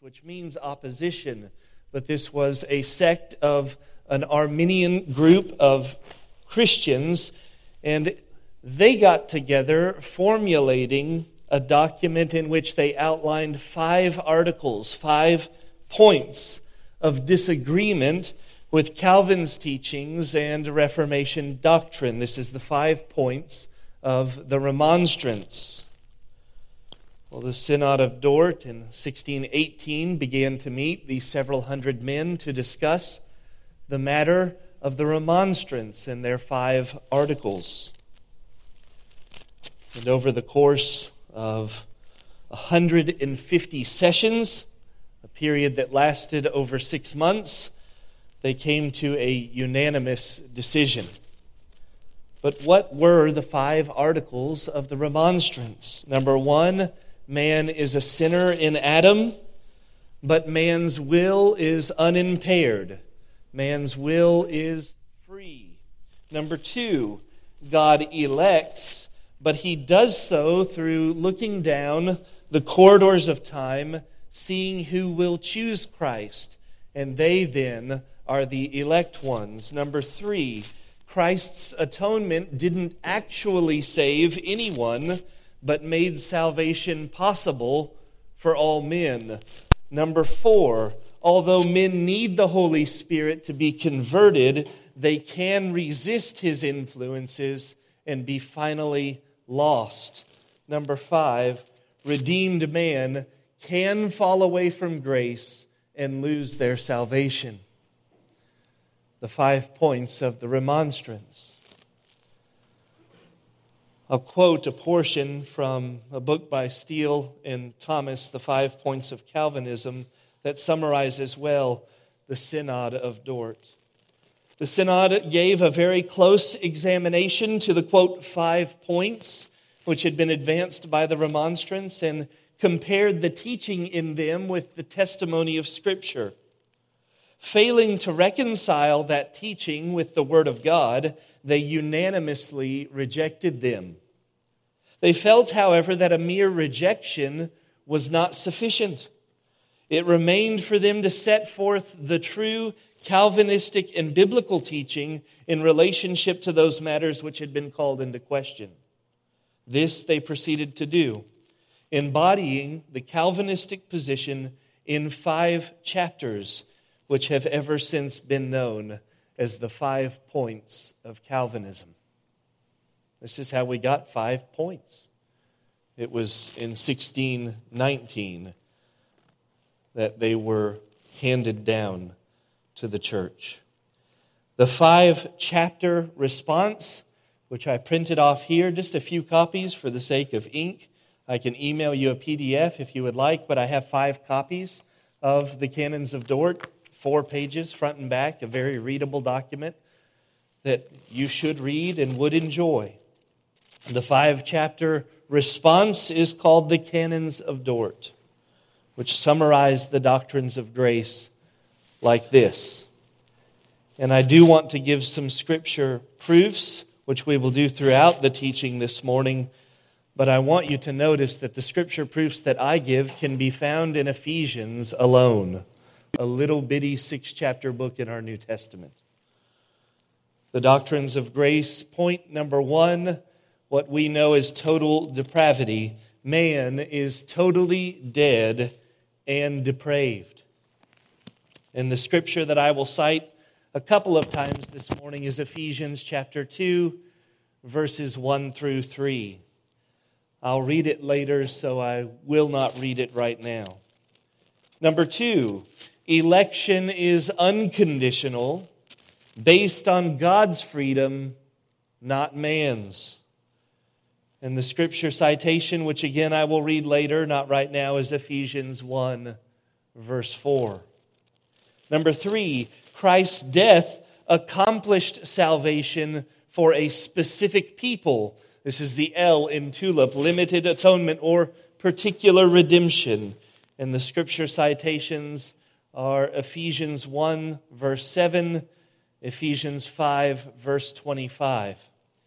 which means opposition. But this was a sect of an Arminian group of Christians, and they got together formulating a document in which they outlined 5 articles, 5 points of disagreement with Calvin's teachings and Reformation doctrine. This is the 5 points of the Remonstrance. Well, the Synod of Dort in 1618 began to meet, these several hundred men, to discuss the matter of the Remonstrance and their 5 articles. And over the course of 150 sessions, a period that lasted over 6 months, they came to a unanimous decision. But what were the 5 articles of the Remonstrance? Number 1, man is a sinner in Adam, but man's will is unimpaired. Man's will is free. Number 2, God elects, but He does so through looking down the corridors of time, seeing who will choose Christ, and they then are the elect ones. Number 3, Christ's atonement didn't actually save anyone, but made salvation possible for all men. Number 4, although men need the Holy Spirit to be converted, they can resist His influences and be finally lost. Number 5, redeemed man can fall away from grace and lose their salvation. The 5 points of the Remonstrance. I'll quote a portion from a book by Steele and Thomas, The 5 Points of Calvinism, that summarizes well the Synod of Dort. The Synod gave a very close examination to the, quote, 5 points which had been advanced by the Remonstrance and compared the teaching in them with the testimony of Scripture. Failing to reconcile that teaching with the Word of God, they unanimously rejected them. They felt, however, that a mere rejection was not sufficient. It remained for them to set forth the true Calvinistic and biblical teaching in relationship to those matters which had been called into question. This they proceeded to do, embodying the Calvinistic position in 5 chapters, which have ever since been known as the 5 points of Calvinism. This is how we got 5 points. It was in 1619 that they were handed down to the church. The 5-chapter response, which I printed off here, just a few copies for the sake of ink. I can email you a PDF if you would like, but I have 5 copies of the Canons of Dort, 4 pages, front and back, a very readable document that you should read and would enjoy. The 5-chapter response is called the Canons of Dort, which summarize the doctrines of grace like this. And I do want to give some scripture proofs, which we will do throughout the teaching this morning, but I want you to notice that the scripture proofs that I give can be found in Ephesians alone, a little bitty 6-chapter book in our New Testament. The doctrines of grace, point number 1, what we know as total depravity. Man is totally dead and depraved. And the scripture that I will cite a couple of times this morning is Ephesians chapter 2, verses 1 through 3. I'll read it later, so I will not read it right now. Number 2, election is unconditional, based on God's freedom, not man's. And the scripture citation, which again I will read later, not right now, is Ephesians 1, verse 4. Number 3, Christ's death accomplished salvation for a specific people. This is the L in TULIP, limited atonement or particular redemption. And the scripture citations are Ephesians 1, verse 7, Ephesians 5, verse 25.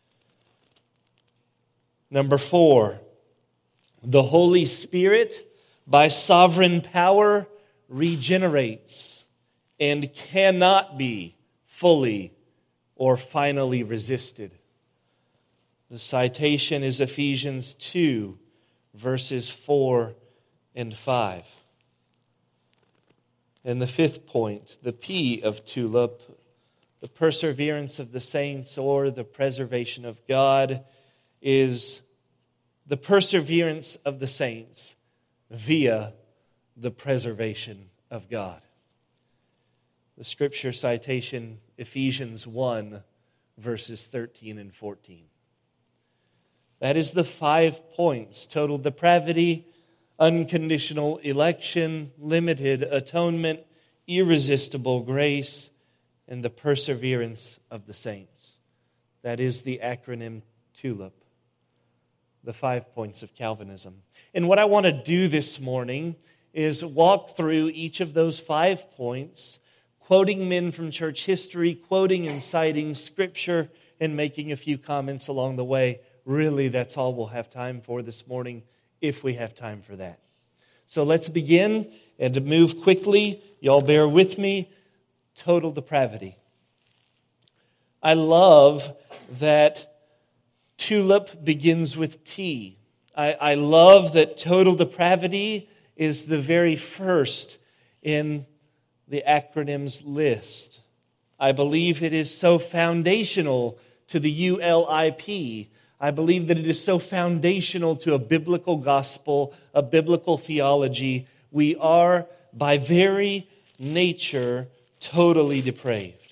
Number 4, the Holy Spirit, by sovereign power, regenerates and cannot be fully or finally resisted. The citation is Ephesians 2, verses 4 and 5. And the fifth point, the P of TULIP, the perseverance of the saints or the preservation of God, is the perseverance of the saints via the preservation of God. The scripture citation, Ephesians 1, verses 13 and 14. That is the 5 points: total depravity, unconditional election, limited atonement, irresistible grace, and the perseverance of the saints. That is the acronym TULIP, the 5 points of Calvinism. And what I want to do this morning is walk through each of those 5 points, quoting men from church history, quoting and citing Scripture, and making a few comments along the way. Really, that's all we'll have time for this morning, if we have time for that. So let's begin, and to move quickly, y'all bear with me, total depravity. I love that TULIP begins with T. I love that total depravity is the very first in the acronym's list. I believe it is so foundational to the ULIP. I believe that it is so foundational to a biblical gospel, a biblical theology. We are, by very nature, totally depraved.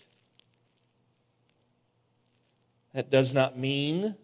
That does not mean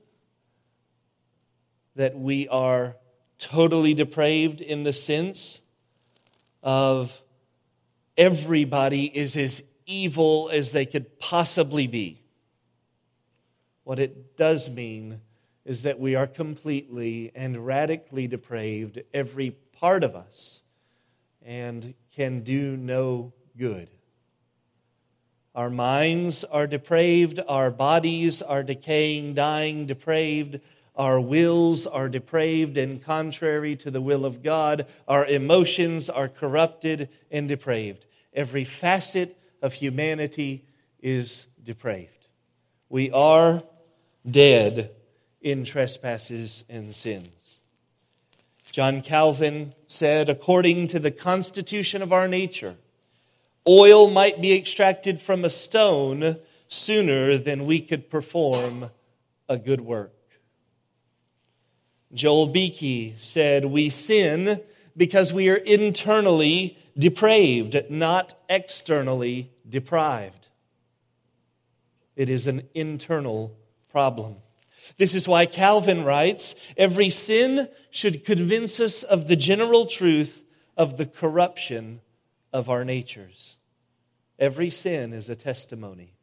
that we are totally depraved in the sense of everybody is as evil as they could possibly be. What it does mean is that we are completely and radically depraved, every part of us, and can do no good. Our minds are depraved, our bodies are decaying, dying, depraved, our wills are depraved and contrary to the will of God, our emotions are corrupted and depraved. Every facet of humanity is depraved. We are dead in trespasses and sins. John Calvin said, according to the constitution of our nature, oil might be extracted from a stone sooner than we could perform a good work. Joel Beeke said, we sin because we are internally depraved, not externally deprived. It is an internal problem. This is why Calvin writes, every sin should convince us of the general truth of the corruption of our natures. Every sin is a testimony,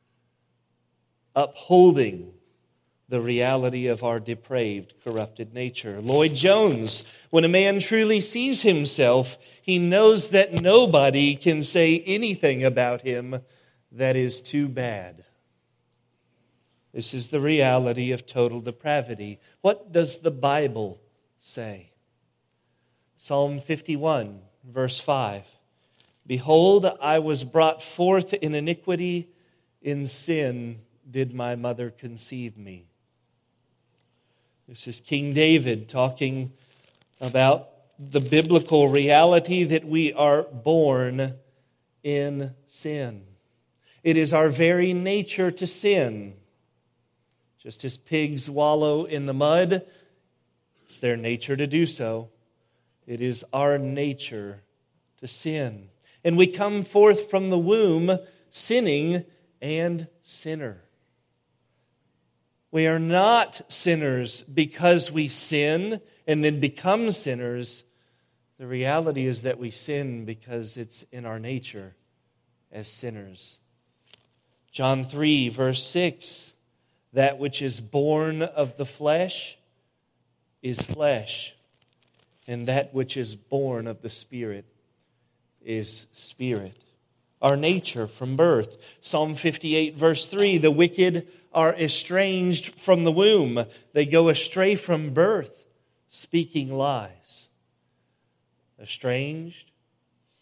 upholding the reality of our depraved, corrupted nature. Lloyd Jones, when a man truly sees himself, he knows that nobody can say anything about him that is too bad. This is the reality of total depravity. What does the Bible say? Psalm 51, verse 5. Behold, I was brought forth in iniquity, in sin did my mother conceive me. This is King David talking about the biblical reality that we are born in sin. It is our very nature to sin. Just as pigs wallow in the mud, it's their nature to do so. It is our nature to sin. And we come forth from the womb sinning and sinner. We are not sinners because we sin and then become sinners. The reality is that we sin because it's in our nature as sinners. John 3, verse 6, that which is born of the flesh is flesh, and that which is born of the Spirit is spirit. Our nature from birth. Psalm 58, verse 3, the wicked are estranged from the womb. They go astray from birth, speaking lies. Estranged,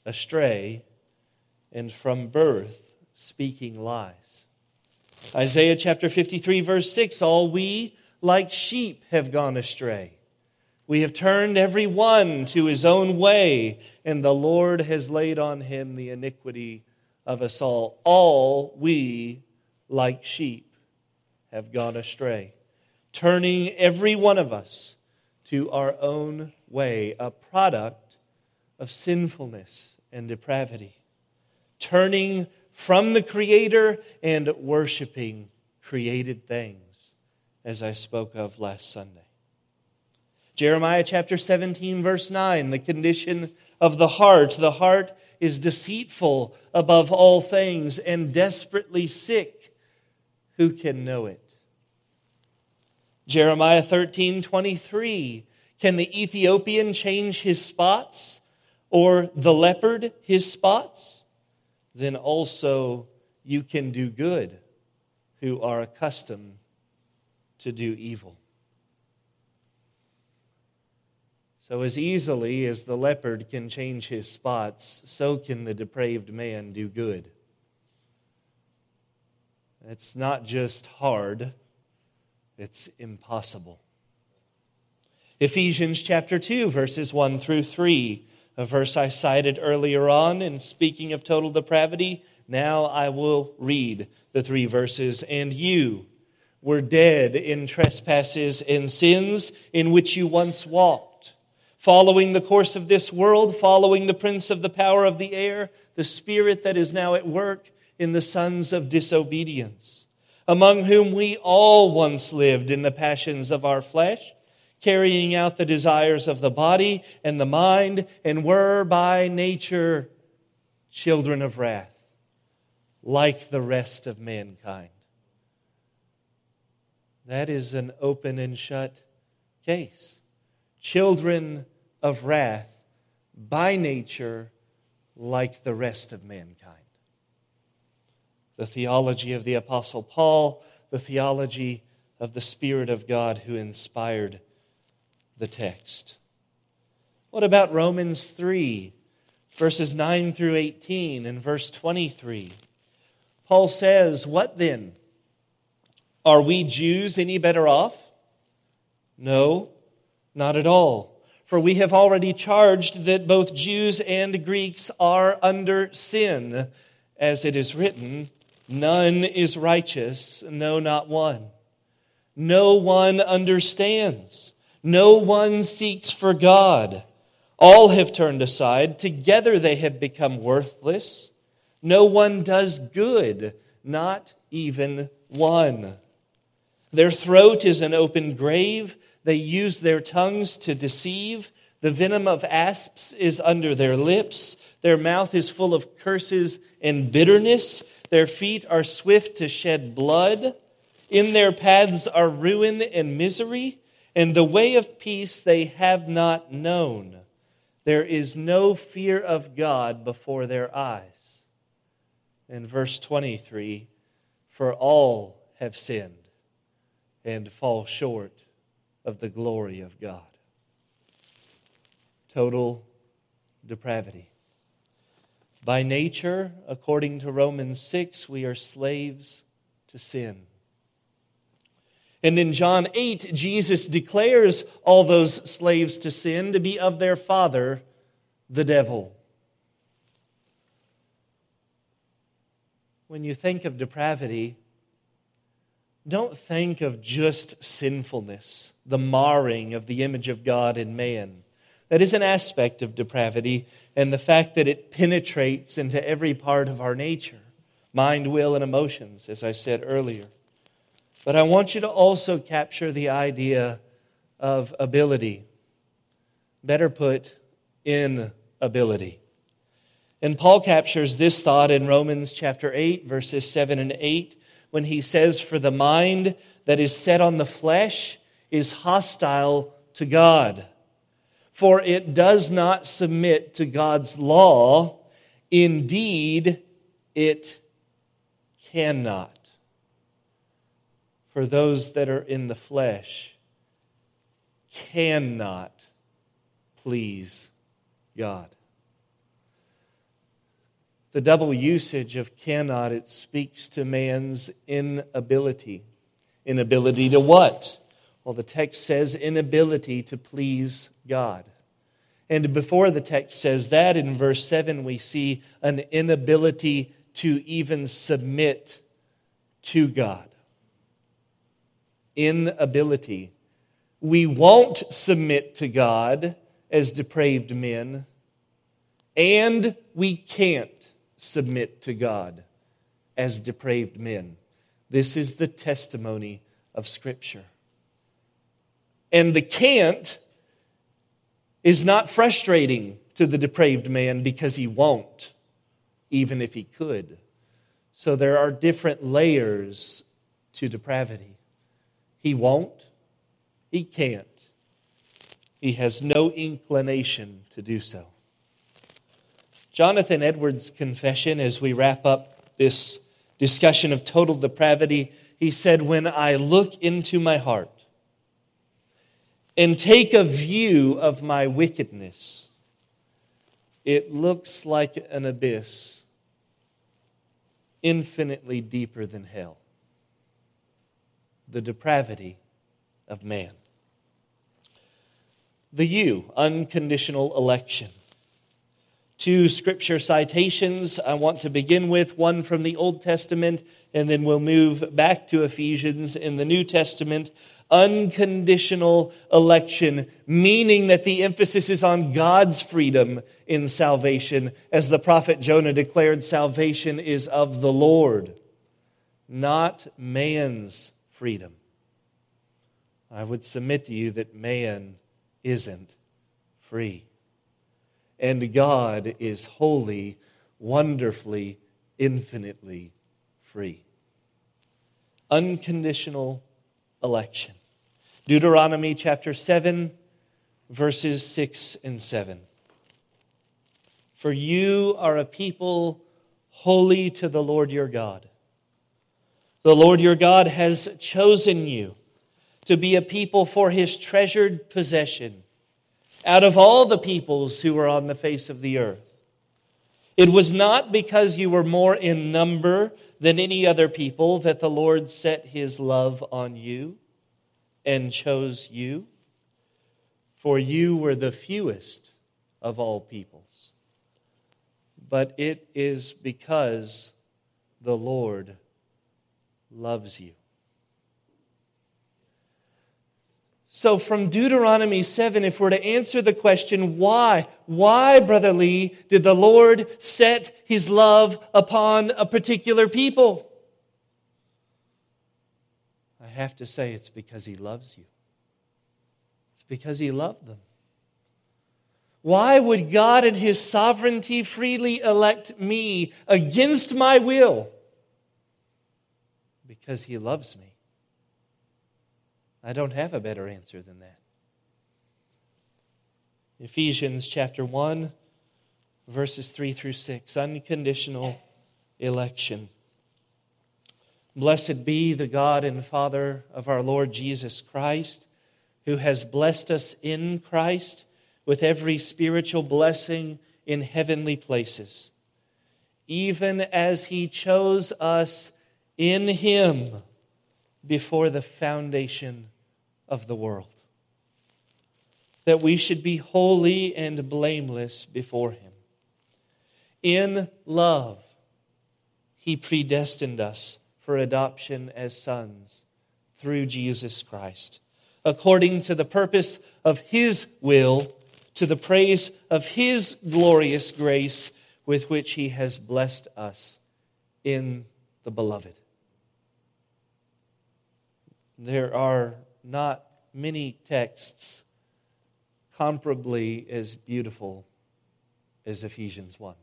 astray, and from birth speaking lies. Isaiah chapter 53, verse 6, all we like sheep have gone astray. We have turned every one to his own way, and the Lord has laid on him the iniquity of us all. All we, like sheep, have gone astray, turning every one of us to our own way, a product of sinfulness and depravity, turning from the Creator and worshiping created things, as I spoke of last Sunday. Jeremiah chapter 17, verse 9, the condition of the heart. The heart is deceitful above all things and desperately sick. Who can know it? Jeremiah 13:23, can the Ethiopian change his spots, or the leopard his spots? Then also you can do good, who are accustomed to do evil. So as easily as the leopard can change his spots, so can the depraved man do good. It's not just hard, it's impossible. Ephesians chapter 2, verses 1 through 3, a verse I cited earlier on in speaking of total depravity. Now I will read the 3 verses. And you were dead in trespasses and sins in which you once walked, following the course of this world, following the prince of the power of the air, the spirit that is now at work in the sons of disobedience, among whom we all once lived in the passions of our flesh, carrying out the desires of the body and the mind, and were by nature children of wrath, like the rest of mankind. That is an open and shut case. Children of wrath, by nature, like the rest of mankind. The theology of the Apostle Paul, the theology of the Spirit of God who inspired the text. What about Romans 3, verses 9 through 18 and verse 23? Paul says, what then? Are we Jews any better off? No, not at all. For we have already charged that both Jews and Greeks are under sin. As it is written, none is righteous, no, not one. No one understands. No one seeks for God. All have turned aside. Together they have become worthless. No one does good, not even one. Their throat is an open grave. They use their tongues to deceive. The venom of asps is under their lips. Their mouth is full of curses and bitterness. Their feet are swift to shed blood. In their paths are ruin and misery, and the way of peace they have not known. There is no fear of God before their eyes. And verse 23, for all have sinned and fall short of the glory of God. Total depravity. By nature, according to Romans 6, we are slaves to sin. And in John 8, Jesus declares all those slaves to sin to be of their father, the devil. When you think of depravity, don't think of just sinfulness, the marring of the image of God in man. That is an aspect of depravity, and the fact that it penetrates into every part of our nature, mind, will, and emotions, as I said earlier. But I want you to also capture the idea of ability. Better put, inability. And Paul captures this thought in Romans chapter 8, verses 7 and 8, when he says, for the mind that is set on the flesh is hostile to God. For it does not submit to God's law. Indeed, it cannot. For those that are in the flesh cannot please God. The double usage of cannot, it speaks to man's inability. Inability to what? Well, the text says inability to please God. And before the text says that, in verse 7, we see an inability to even submit to God. Inability. We won't submit to God as depraved men, and we can't submit to God as depraved men. This is the testimony of Scripture. And the can't is not frustrating to the depraved man because he won't, even if he could. So there are different layers to depravity. He won't, he can't. He has no inclination to do so. Jonathan Edwards' confession, as we wrap up this discussion of total depravity, he said, "When I look into my heart and take a view of my wickedness, it looks like an abyss infinitely deeper than hell." The depravity of man. The U, unconditional election. 2 scripture citations I want to begin with, one from the Old Testament, and then we'll move back to Ephesians in the New Testament. Unconditional election, meaning that the emphasis is on God's freedom in salvation. As the prophet Jonah declared, salvation is of the Lord, not man's freedom. I would submit to you that man isn't free. And God is wholly, wonderfully, infinitely free. Unconditional election. Deuteronomy chapter 7, verses 6 and 7. For you are a people holy to the Lord your God. The Lord your God has chosen you to be a people for His treasured possession out of all the peoples who are on the face of the earth. It was not because you were more in number than any other people that the Lord set His love on you and chose you, for you were the fewest of all peoples. But it is because the Lord loves you. So from Deuteronomy 7, if we're to answer the question, why, Brother Lee, did the Lord set His love upon a particular people? I have to say it's because He loves you. It's because He loved them. Why would God in His sovereignty freely elect me against my will? Because He loves me. I don't have a better answer than that. Ephesians chapter 1, verses 3 through 6. Unconditional election. Blessed be the God and Father of our Lord Jesus Christ, who has blessed us in Christ with every spiritual blessing in heavenly places, even as He chose us in Him before the foundation of the world, that we should be holy and blameless before Him. In love, He predestined us for adoption as sons through Jesus Christ, according to the purpose of His will, to the praise of His glorious grace with which He has blessed us in the Beloved. There are not many texts comparably as beautiful as Ephesians 1.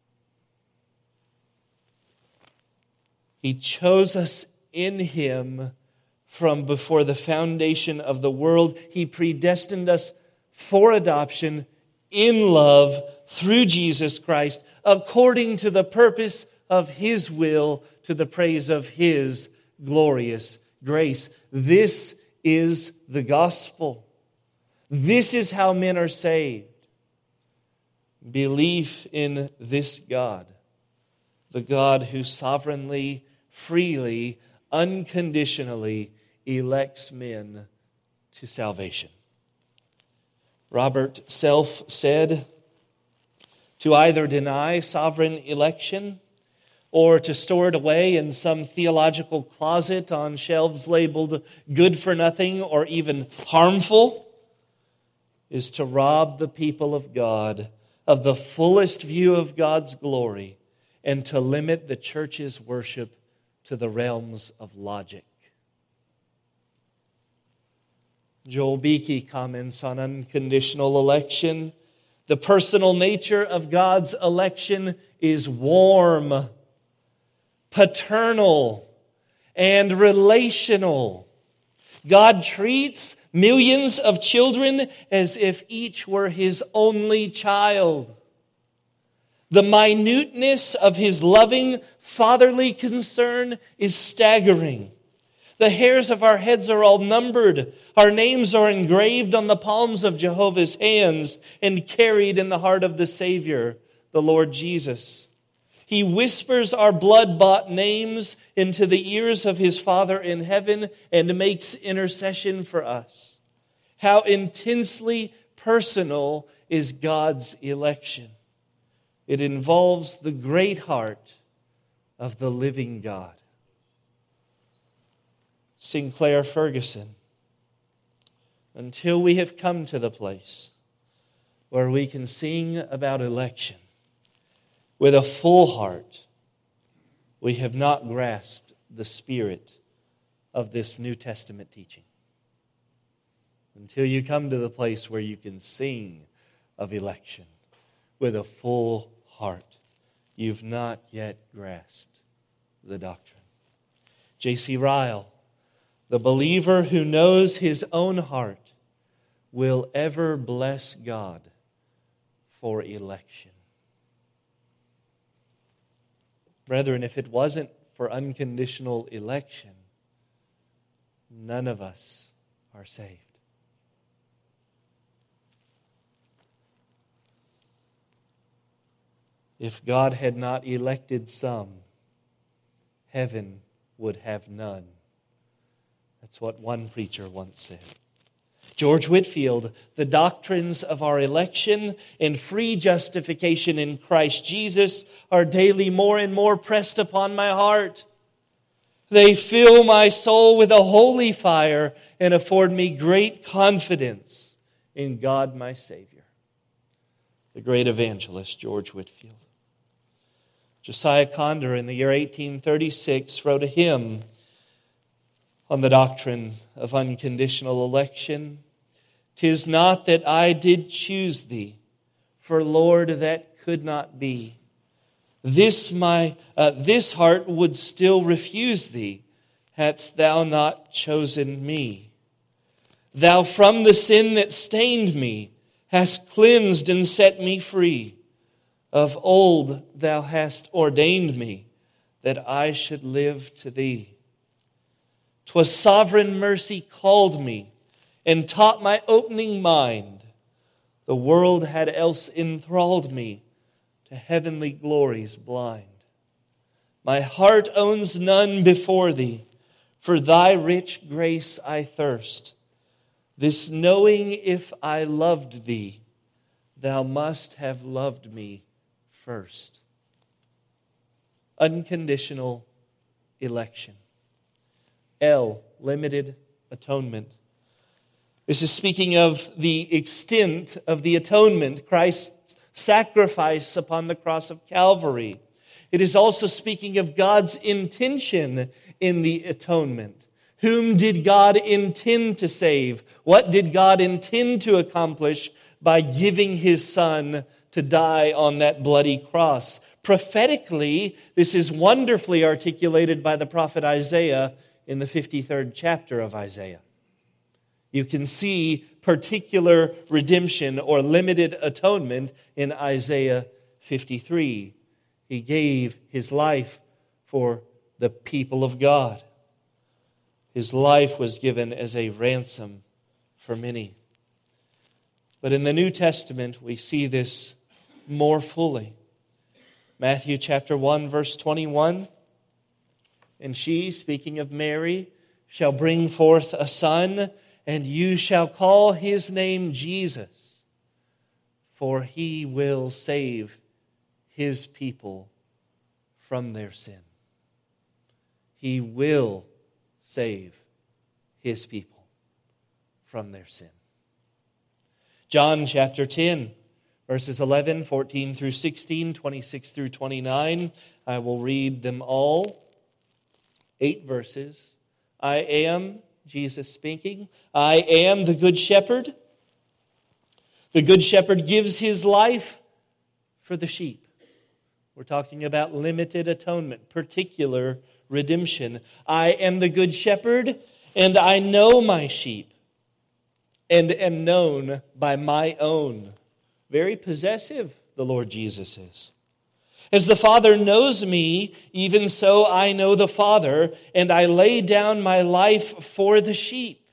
He chose us in Him from before the foundation of the world. He predestined us for adoption in love through Jesus Christ, according to the purpose of His will, to the praise of His glorious grace. This is the gospel. This is how men are saved. Belief in this God the God who sovereignly, freely, unconditionally elects men to salvation. Robert Self said, to either deny sovereign election or to store it away in some theological closet on shelves labeled good for nothing or even harmful is to rob the people of God of the fullest view of God's glory and to limit the church's worship to the realms of logic. Joel Beakey comments on unconditional election. The personal nature of God's election is warm, paternal, and relational. God treats millions of children as if each were His only child. The minuteness of His loving, fatherly concern is staggering. The hairs of our heads are all numbered. Our names are engraved on the palms of Jehovah's hands and carried in the heart of the Savior, the Lord Jesus. He whispers our blood-bought names into the ears of His Father in heaven and makes intercession for us. How intensely personal is God's election. It involves the great heart of the living God. Sinclair Ferguson, until we have come to the place where we can sing about election with a full heart, we have not grasped the spirit of this New Testament teaching. Until you come to the place where you can sing of election with a full heart, you've not yet grasped the doctrine. J.C. Ryle, the believer who knows his own heart will ever bless God for election. Brethren, if it wasn't for unconditional election, none of us are saved. If God had not elected some, heaven would have none. That's what one preacher once said. George Whitefield, the doctrines of our election and free justification in Christ Jesus are daily more and more pressed upon my heart. They fill my soul with a holy fire and afford me great confidence in God my Savior. The great evangelist George Whitefield. Josiah Conder in the year 1836 wrote a hymn on the doctrine of unconditional election. "'Tis not that I did choose thee, for Lord, that could not be. This heart would still refuse thee, hadst thou not chosen me. Thou from the sin that stained me hast cleansed and set me free. Of old thou hast ordained me that I should live to thee. 'Twas sovereign mercy called me and taught my opening mind. The world had else enthralled me to heavenly glories blind. My heart owns none before thee, for thy rich grace I thirst. This knowing if I loved thee, thou must have loved me first." Unconditional election. L, limited atonement. This is speaking of the extent of the atonement, Christ's sacrifice upon the cross of Calvary. It is also speaking of God's intention in the atonement. Whom did God intend to save? What did God intend to accomplish by giving His Son to die on that bloody cross? Prophetically, this is wonderfully articulated by the prophet Isaiah in the 53rd chapter of Isaiah. You can see particular redemption or limited atonement in Isaiah 53. He gave His life for the people of God. His life was given as a ransom for many. But in the New Testament, we see this more fully. Matthew chapter 1, verse 21. And she, speaking of Mary, shall bring forth a son, and you shall call his name Jesus, for he will save his people from their sin. He will save his people from their sin. John chapter 10, verses 11, 14 through 16, 26 through 29. I will read them all. 8 verses. I am, Jesus speaking, I am the good shepherd. The good shepherd gives his life for the sheep. We're talking about limited atonement, particular redemption. I am the good shepherd, and I know my sheep, and am known by my own. Very possessive, the Lord Jesus is. As the Father knows me, even so I know the Father, and I lay down my life for the sheep.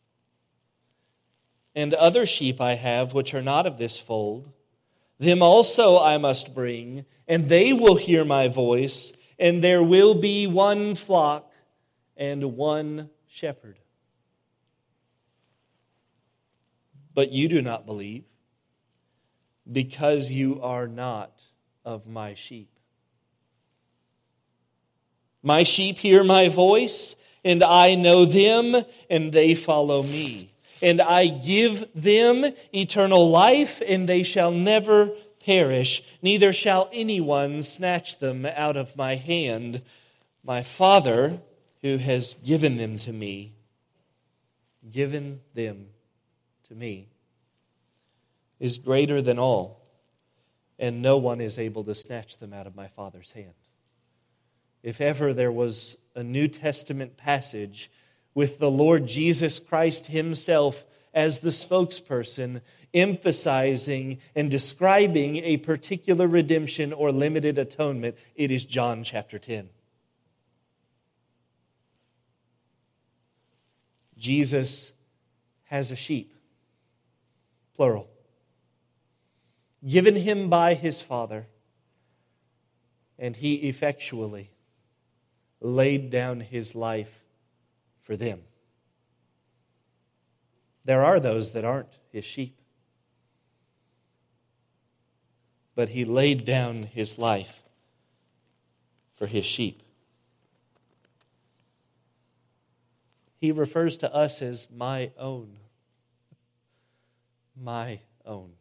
And other sheep I have which are not of this fold. Them also I must bring, and they will hear my voice, and there will be one flock and one shepherd. But you do not believe, because you are not of my sheep. My sheep hear my voice, and I know them, and they follow me. And I give them eternal life, and they shall never perish, neither shall anyone snatch them out of my hand. My Father, who has given them to me, is greater than all, and no one is able to snatch them out of my Father's hand. If ever there was a New Testament passage with the Lord Jesus Christ himself as the spokesperson, emphasizing and describing a particular redemption or limited atonement, it is John chapter 10. Jesus has a sheep, plural, given him by his Father, and he effectually laid down his life for them. There are those that aren't his sheep, but he laid down his life for his sheep. He refers to us as my own. My own.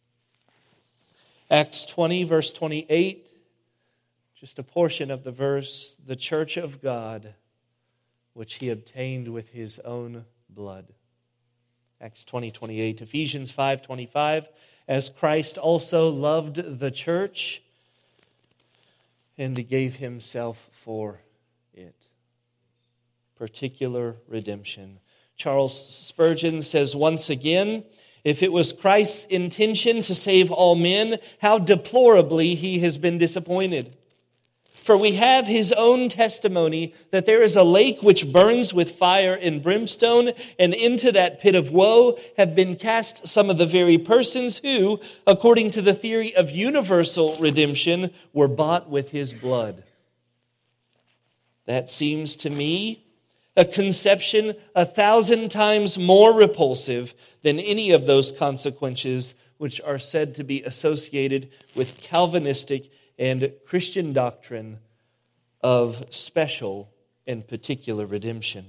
Acts 20, verse 28, just a portion of the verse, the church of God, which he obtained with his own blood. Acts 20, 28. Ephesians 5, 25, as Christ also loved the church and gave himself for it. Particular redemption. Charles Spurgeon says once again, if it was Christ's intention to save all men, how deplorably he has been disappointed. For we have his own testimony that there is a lake which burns with fire and brimstone, and into that pit of woe have been cast some of the very persons who, according to the theory of universal redemption, were bought with his blood. That seems to me a conception 1,000 times more repulsive than any of those consequences which are said to be associated with Calvinistic and Christian doctrine of special and particular redemption.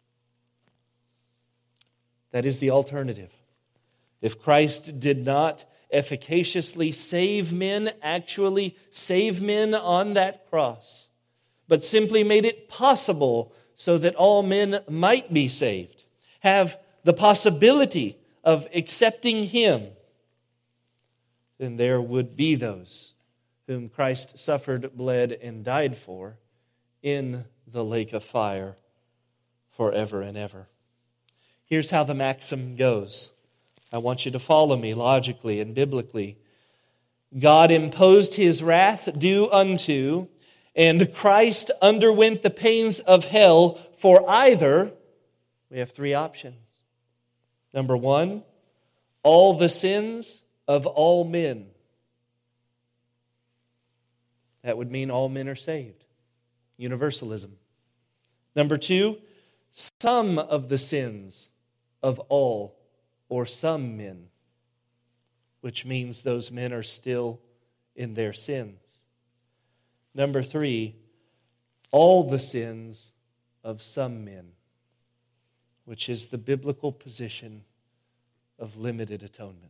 That is the alternative. If Christ did not efficaciously save men, actually save men on that cross, but simply made it possible so that all men might be saved, have the possibility of accepting him, then there would be those whom Christ suffered, bled, and died for in the lake of fire forever and ever. Here's how the maxim goes. I want you to follow me logically and biblically. God imposed his wrath due unto, and Christ underwent the pains of hell for either. We have 3 options. Number 1, all the sins of all men. That would mean all men are saved. Universalism. Number 2, some of the sins of all or some men, which means those men are still in their sins. Number 3, all the sins of some men, which is the biblical position of limited atonement.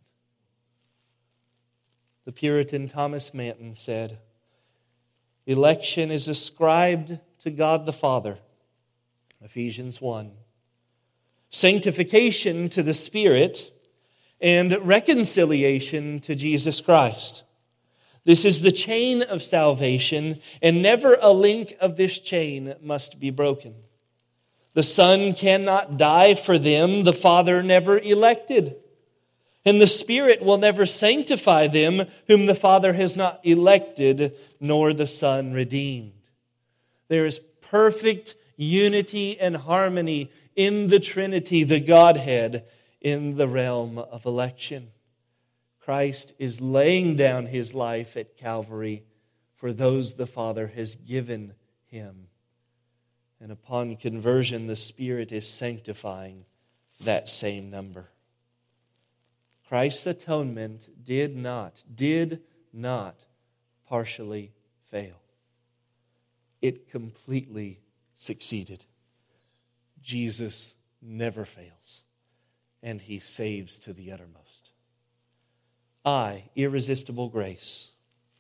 The Puritan Thomas Manton said, "Election is ascribed to God the Father," Ephesians 1. "Sanctification to the Spirit, and reconciliation to Jesus Christ. This is the chain of salvation, and never a link of this chain must be broken. The Son cannot die for them the Father never elected, and the Spirit will never sanctify them whom the Father has not elected, nor the Son redeemed." There is perfect unity and harmony in the Trinity, the Godhead, in the realm of election. Christ is laying down His life at Calvary for those the Father has given Him. And upon conversion, the Spirit is sanctifying that same number. Christ's atonement did not partially fail. It completely succeeded. Jesus never fails, and He saves to the uttermost. Irresistible grace.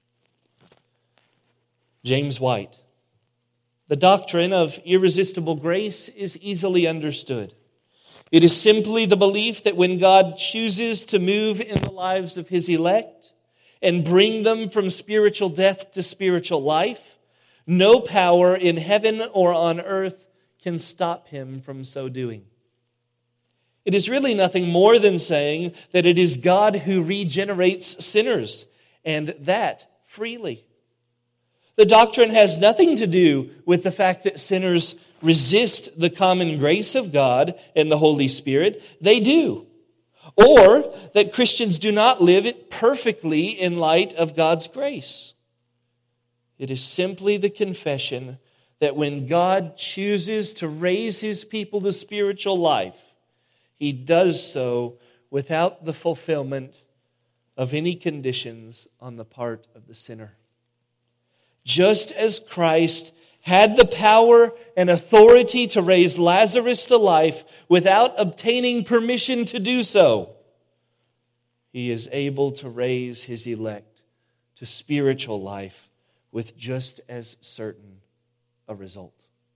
James White. The doctrine of irresistible grace is easily understood. It is simply the belief that when God chooses to move in the lives of His elect and bring them from spiritual death to spiritual life, no power in heaven or on earth can stop Him from so doing. It is really nothing more than saying that it is God who regenerates sinners, and that freely. The doctrine has nothing to do with the fact that sinners resist the common grace of God and the Holy Spirit. They do. Or that Christians do not live it perfectly in light of God's grace. It is simply the confession that when God chooses to raise His people to spiritual life, He does so without the fulfillment of any conditions on the part of the sinner. Just as Christ had the power and authority to raise Lazarus to life without obtaining permission to do so, He is able to raise His elect to spiritual life with just as certain a result.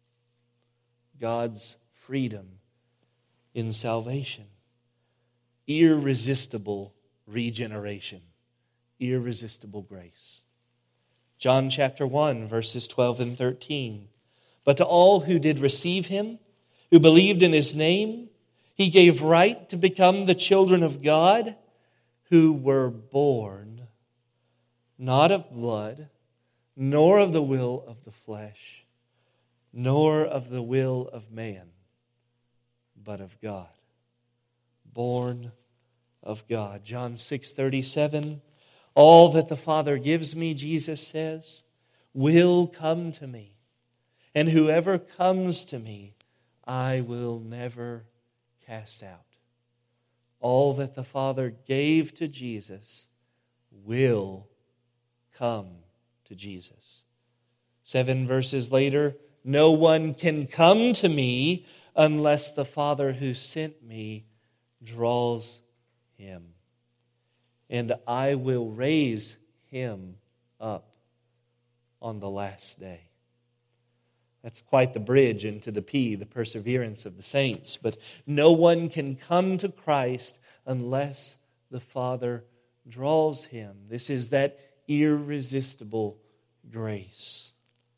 God's freedom in salvation. Irresistible regeneration. Irresistible grace. John chapter 1, verses 12 and 13. "But to all who did receive Him, who believed in His name, He gave right to become the children of God, who were born, not of blood, nor of the will of the flesh, nor of the will of man, but of God." Born of God. John 6:37. "All that the Father gives me," Jesus says, "will come to me. And whoever comes to me, I will never cast out." All that the Father gave to Jesus will come to Jesus. 7 verses later, "No one can come to me unless the Father who sent me draws him. And I will raise him up on the last day." That's quite the bridge into the P, the perseverance of the saints. But no one can come to Christ unless the Father draws him. This is that irresistible grace.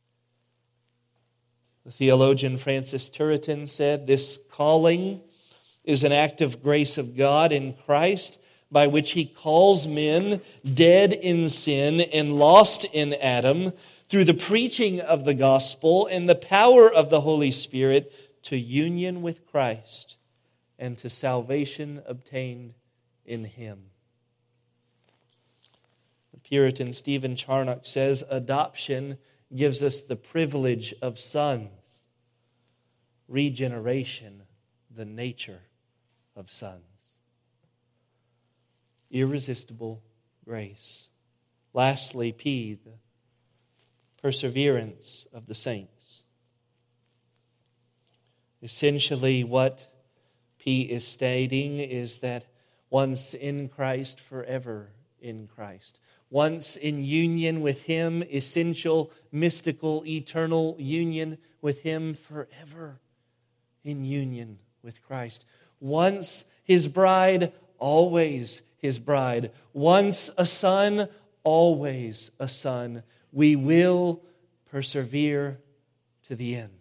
The theologian Francis Turretin said, "This calling is an act of grace of God in Christ, by which He calls men dead in sin and lost in Adam, through the preaching of the gospel and the power of the Holy Spirit, to union with Christ and to salvation obtained in Him." The Puritan Stephen Charnock says, adoption gives us the privilege of sons. Regeneration, the nature of sons. Irresistible grace. Lastly, P, the perseverance of the saints. Essentially, what P is stating is that once in Christ, forever in Christ. Once in union with Him, essential, mystical, eternal union with Him, forever in union with Christ. Once His bride, always His bride. Once a son, always a son. We will persevere to the end.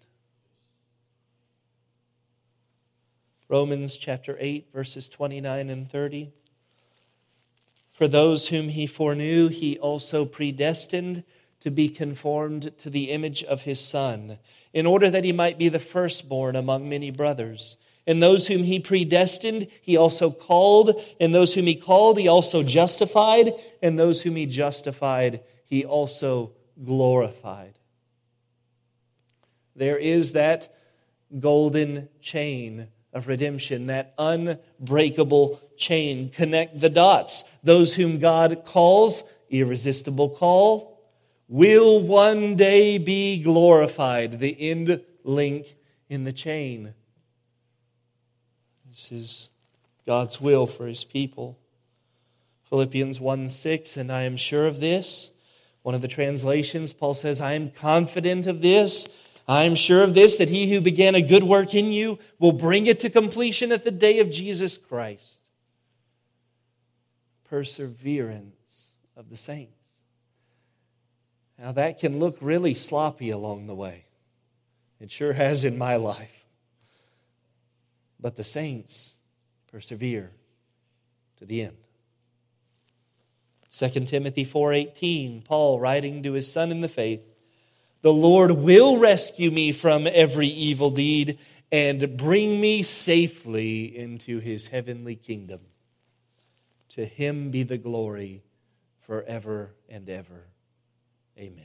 Romans chapter 8, verses 29 and 30. For those whom He foreknew, He also predestined to be conformed to the image of His Son, in order that He might be the firstborn among many brothers. And those whom He predestined, He also called. And those whom He called, He also justified. And those whom He justified, He also glorified. There is that golden chain of redemption, that unbreakable chain. Connect the dots. Those whom God calls, irresistible call, will one day be glorified. The end link in the chain. This is God's will for His people. Philippians 1:6, and I am sure of this. One of the translations, Paul says, I am confident of this. I am sure of this, that He who began a good work in you will bring it to completion at the day of Jesus Christ. Perseverance of the saints. Now that can look really sloppy along the way. It sure has in my life. But the saints persevere to the end. 2 Timothy 4:18, Paul writing to his son in the faith, the Lord will rescue me from every evil deed and bring me safely into His heavenly kingdom. To Him be the glory forever and ever. Amen.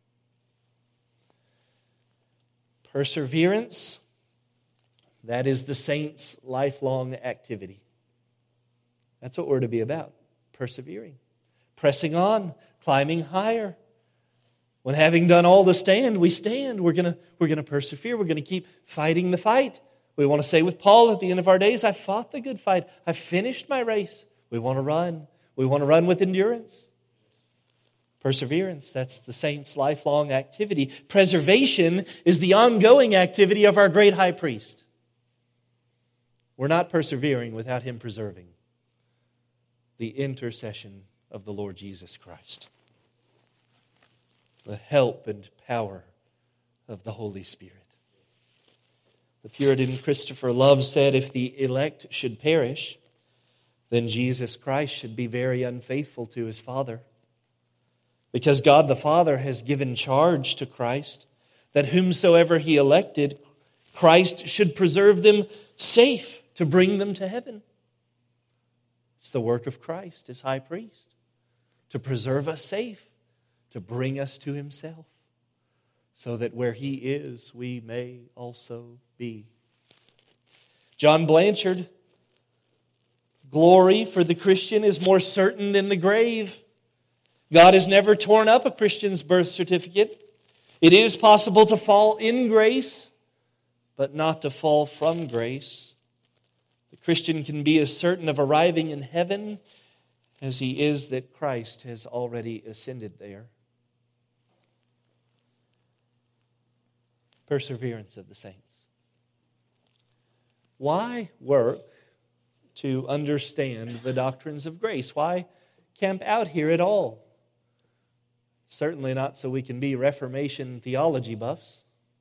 Perseverance, that is the saints' lifelong activity. That's what we're to be about. Persevering. Pressing on. Climbing higher. When having done all to stand, we stand. We're going to persevere. We're going to keep fighting the fight. We want to say with Paul at the end of our days, I fought the good fight. I finished my race. We want to run. We want to run with endurance. Perseverance, that's the saints' lifelong activity. Preservation is the ongoing activity of our great high priest. We're not persevering without Him preserving the intercession of the Lord Jesus Christ. The help and power of the Holy Spirit. The Puritan Christopher Love said, if the elect should perish, then Jesus Christ should be very unfaithful to His Father. Because God the Father has given charge to Christ that whomsoever He elected, Christ should preserve them safe to bring them to heaven. It's the work of Christ as high priest, to preserve us safe, to bring us to Himself, so that where He is, we may also be. John Blanchard, glory for the Christian is more certain than the grave. God has never torn up a Christian's birth certificate. It is possible to fall in grace, but not to fall from grace. The Christian can be as certain of arriving in heaven as he is that Christ has already ascended there. Perseverance of the saints. Why work to understand the doctrines of grace? Why camp out here at all? Certainly not so we can be Reformation theology buffs.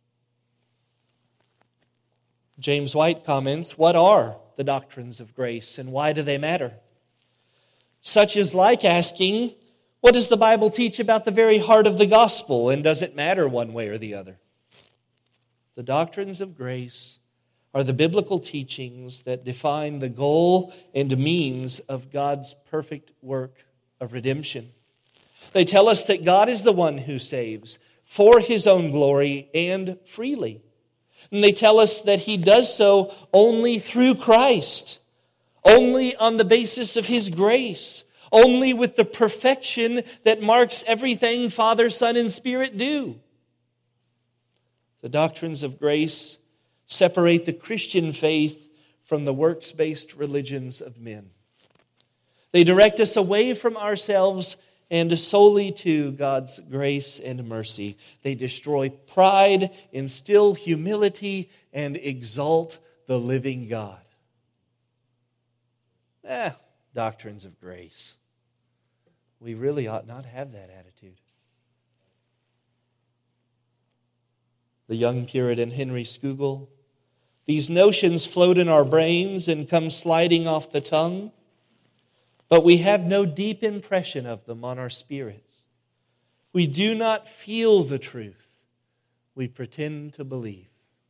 James White comments, what are the doctrines of grace and why do they matter? Such is like asking, what does the Bible teach about the very heart of the gospel, and does it matter one way or the other? The doctrines of grace are the biblical teachings that define the goal and means of God's perfect work of redemption. They tell us that God is the one who saves for His own glory and freely. And they tell us that He does so only through Christ, only on the basis of His grace, only with the perfection that marks everything Father, Son, and Spirit do. The doctrines of grace separate the Christian faith from the works-based religions of men. They direct us away from ourselves and solely to God's grace and mercy. They destroy pride, instill humility, and exalt the living God. Doctrines of grace. We really ought not have that attitude. The young Puritan Henry Scougal. These notions float in our brains and come sliding off the tongue, but we have no deep impression of them on our spirits. We do not feel the truth. We pretend to believe.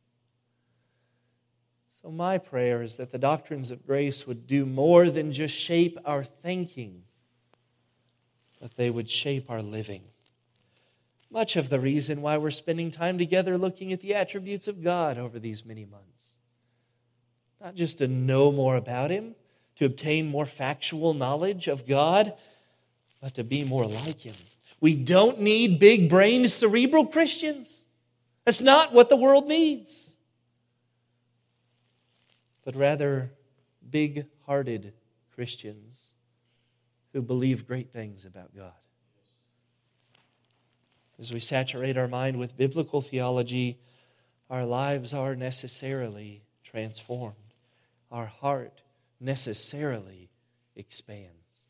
So my prayer is that the doctrines of grace would do more than just shape our thinking, but they would shape our living. Much of the reason why we're spending time together looking at the attributes of God over these many months. Not just to know more about Him, to obtain more factual knowledge of God, but to be more like Him. We don't need big-brained, cerebral Christians. That's not what the world needs. But rather, big-hearted Christians who believe great things about God. As we saturate our mind with biblical theology, our lives are necessarily transformed. Our heart necessarily expands.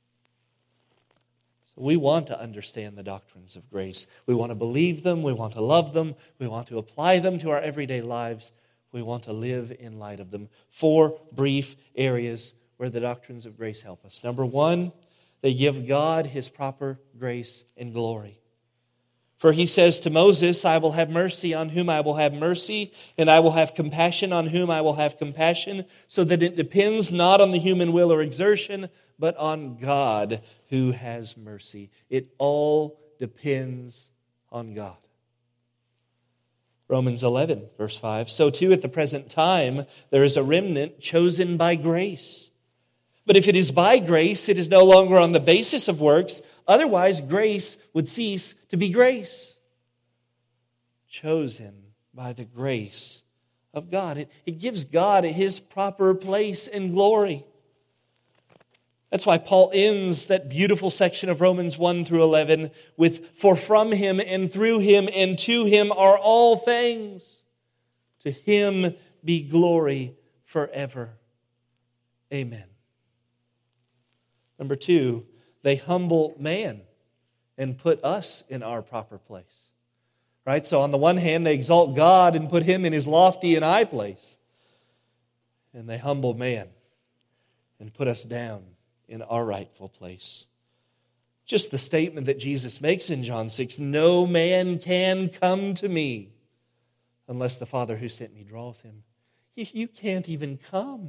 So we want to understand the doctrines of grace. We want to believe them. We want to love them. We want to apply them to our everyday lives. We want to live in light of them. 4 brief areas where the doctrines of grace help us. Number 1, they give God His proper grace and glory. For He says to Moses, I will have mercy on whom I will have mercy, and I will have compassion on whom I will have compassion, so that it depends not on the human will or exertion, but on God who has mercy. It all depends on God. Romans 11, verse 5. So too at the present time there is a remnant chosen by grace. But if it is by grace, it is no longer on the basis of works. Otherwise, grace would cease to be grace. Chosen by the grace of God. It gives God His proper place and glory. That's why Paul ends that beautiful section of Romans 1 through 11 with, for from Him and through Him and to Him are all things. To Him be glory forever. Amen. Number 2, they humble man and put us in our proper place. Right? So on the one hand, they exalt God and put Him in His lofty and high place. And they humble man and put us down in our rightful place. Just the statement that Jesus makes in John 6, no man can come to me unless the Father who sent me draws him. You can't even come.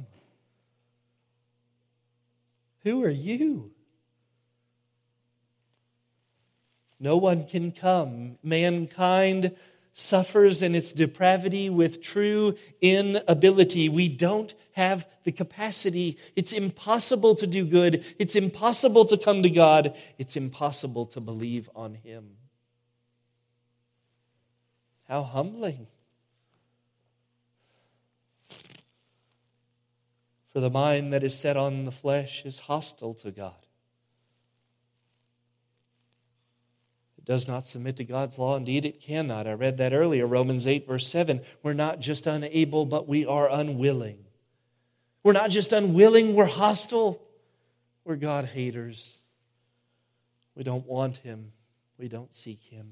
Who are you? No one can come. Mankind suffers in its depravity with true inability. We don't have the capacity. It's impossible to do good. It's impossible to come to God. It's impossible to believe on Him. How humbling. For the mind that is set on the flesh is hostile to God. It does not submit to God's law. Indeed, it cannot. I read that earlier, Romans 8, verse 7. We're not just unable, but we are unwilling. We're not just unwilling, we're hostile. We're God haters. We don't want Him. We don't seek Him.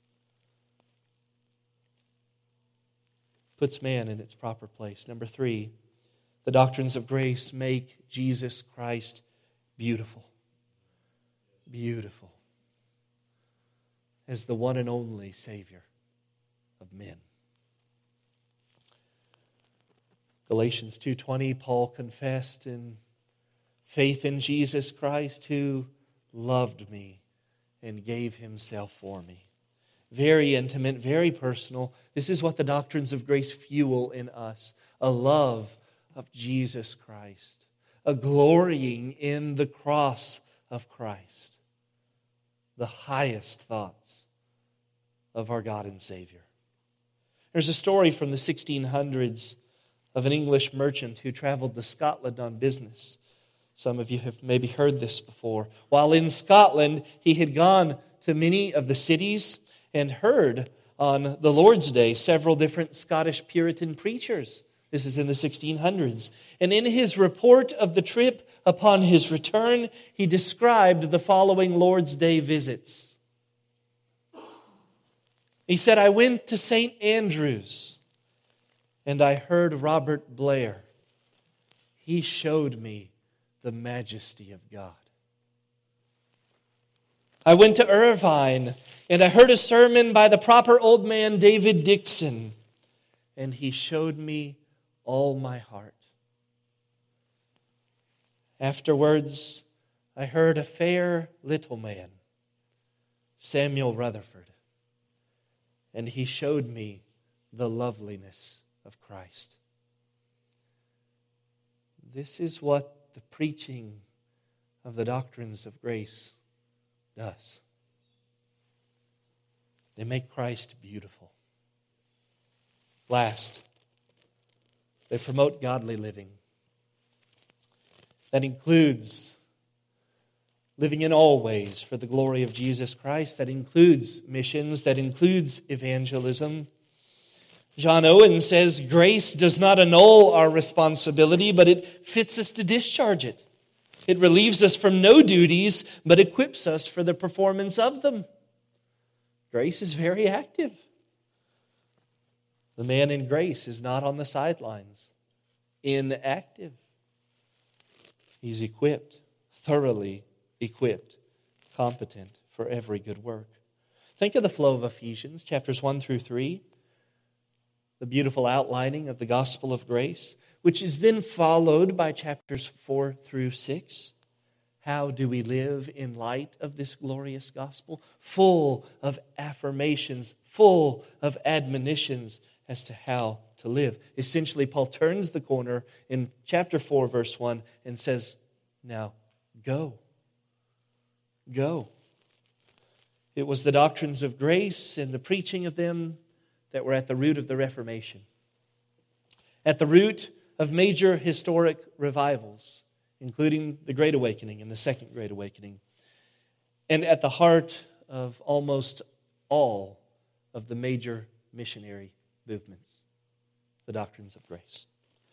Puts man in its proper place. Number 3, the doctrines of grace make Jesus Christ beautiful. Beautiful. As the one and only Savior of men. Galatians 2:20, Paul confessed in faith in Jesus Christ who loved me and gave himself for me. Very intimate, very personal. This is what the doctrines of grace fuel in us. A love of Jesus Christ. A glorying in the cross of Christ. The highest thoughts of our God and Savior. There's a story from the 1600s of an English merchant who traveled to Scotland on business. Some of you have maybe heard this before. While in Scotland, he had gone to many of the cities and heard on the Lord's Day several different Scottish Puritan preachers. This is in the 1600s. And in his report of the trip upon his return, he described the following Lord's Day visits. He said, I went to St. Andrews and I heard Robert Blair. He showed me the majesty of God. I went to Irvine and I heard a sermon by the proper old man David Dixon, and he showed me all my heart. Afterwards, I heard a fair little man, Samuel Rutherford, and he showed me the loveliness of Christ. This is what the preaching of the doctrines of grace does. They make Christ beautiful. Last, they promote godly living. That includes living in all ways for the glory of Jesus Christ. That includes missions. That includes evangelism. John Owen says, grace does not annul our responsibility, but it fits us to discharge it. It relieves us from no duties, but equips us for the performance of them. Grace is very active. The man in grace is not on the sidelines, inactive. He's equipped, thoroughly equipped, competent for every good work. Think of the flow of Ephesians, chapters 1 through 3, the beautiful outlining of the gospel of grace, which is then followed by chapters 4 through 6. How do we live in light of this glorious gospel? Full of affirmations, full of admonitions as to how to live. Essentially, Paul turns the corner in chapter 4, verse 1, and says, now, go. Go. It was the doctrines of grace and the preaching of them that were at the root of the Reformation. At the root of major historic revivals, including the Great Awakening and the Second Great Awakening. And at the heart of almost all of the major missionary movements, the doctrines of grace.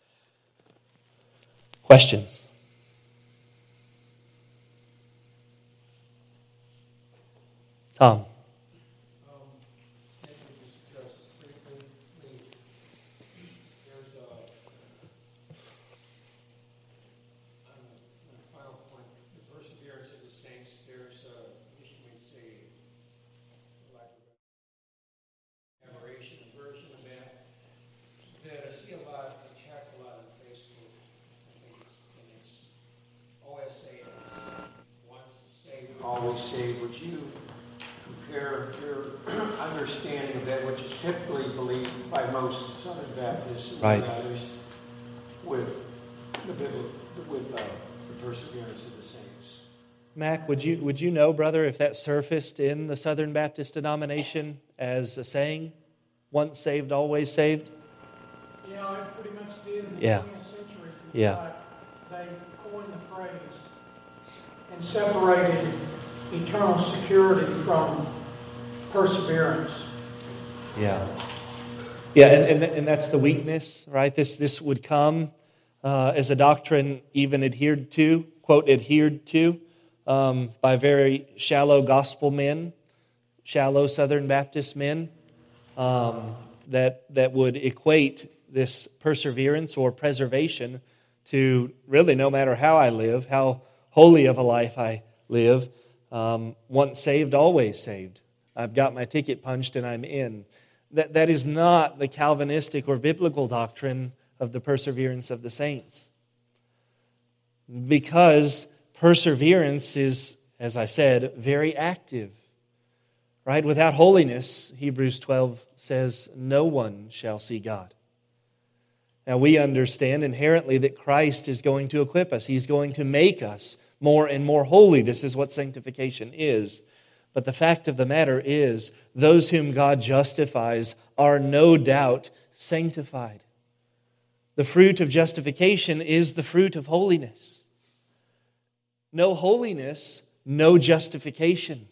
Questions? Tom. Always saved. Would you compare your understanding of that, which is typically believed by most Southern Baptists and others, with the perseverance of the saints? Mac, would you know, brother, if that surfaced in the Southern Baptist denomination as a saying, once saved, always saved? Yeah, it pretty much did in the 20th century. They coined the phrase and separated eternal security from perseverance. Yeah, and that's the weakness, right? This would come as a doctrine even adhered to, quote, adhered to by very shallow gospel men, shallow Southern Baptist men, that would equate this perseverance or preservation to really no matter how I live, how holy of a life I live, once saved, always saved. I've got my ticket punched and I'm in. That is not the Calvinistic or biblical doctrine of the perseverance of the saints. Because perseverance is, as I said, very active. Right? Without holiness, Hebrews 12 says, no one shall see God. Now we understand inherently that Christ is going to equip us. He's going to make us more and more holy. This is what sanctification is. But the fact of the matter is, those whom God justifies are no doubt sanctified. The fruit of justification is the fruit of holiness. No holiness, no justification.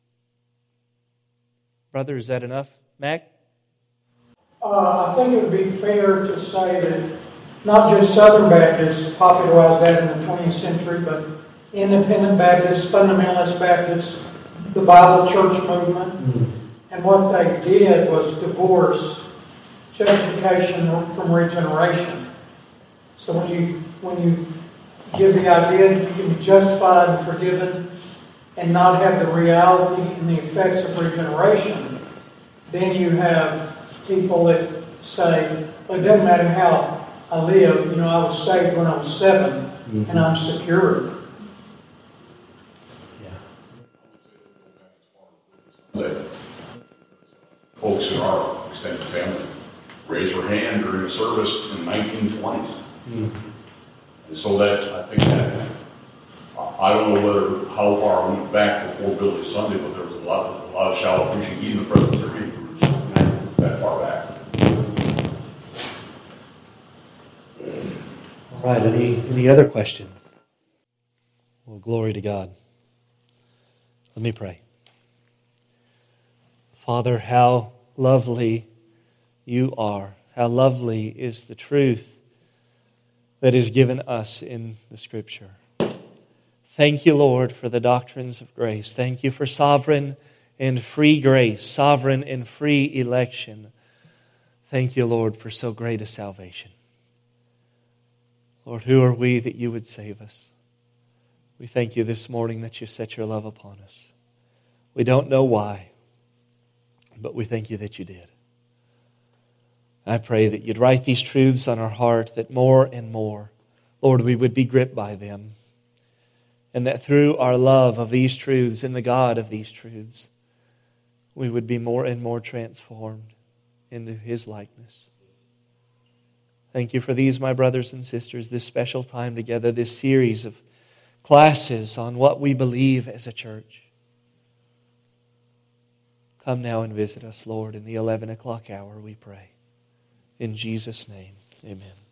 Brother, is that enough? Mac? I think it would be fair to say that not just Southern Baptists popularized that in the 20th century, but Independent Baptists, Fundamentalist Baptists, the Bible Church movement. And what they did was divorce justification from regeneration. So when you give the idea that you can be justified and forgiven and not have the reality and the effects of regeneration, then you have people that say, well, it doesn't matter how I live. I was saved when I was 7, and I'm secure. That folks in our extended family raise their hand during a service in the 1920s. And so that, I think that, I don't know how far I went back before Billy Sunday, but there was a lot of shallow preaching, even the Presbyterian groups, that far back. All right, any other questions? Well, glory to God. Let me pray. Father, how lovely you are. How lovely is the truth that is given us in the Scripture. Thank you, Lord, for the doctrines of grace. Thank you for sovereign and free grace, sovereign and free election. Thank you, Lord, for so great a salvation. Lord, who are we that you would save us? We thank you this morning that you set your love upon us. We don't know why, but we thank you that you did. I pray that you'd write these truths on our heart, that more and more, Lord, we would be gripped by them. And that through our love of these truths and the God of these truths, we would be more and more transformed into His likeness. Thank you for these, my brothers and sisters, this special time together, this series of classes on what we believe as a church. Come now and visit us, Lord, in the 11 o'clock hour, we pray. In Jesus' name, amen.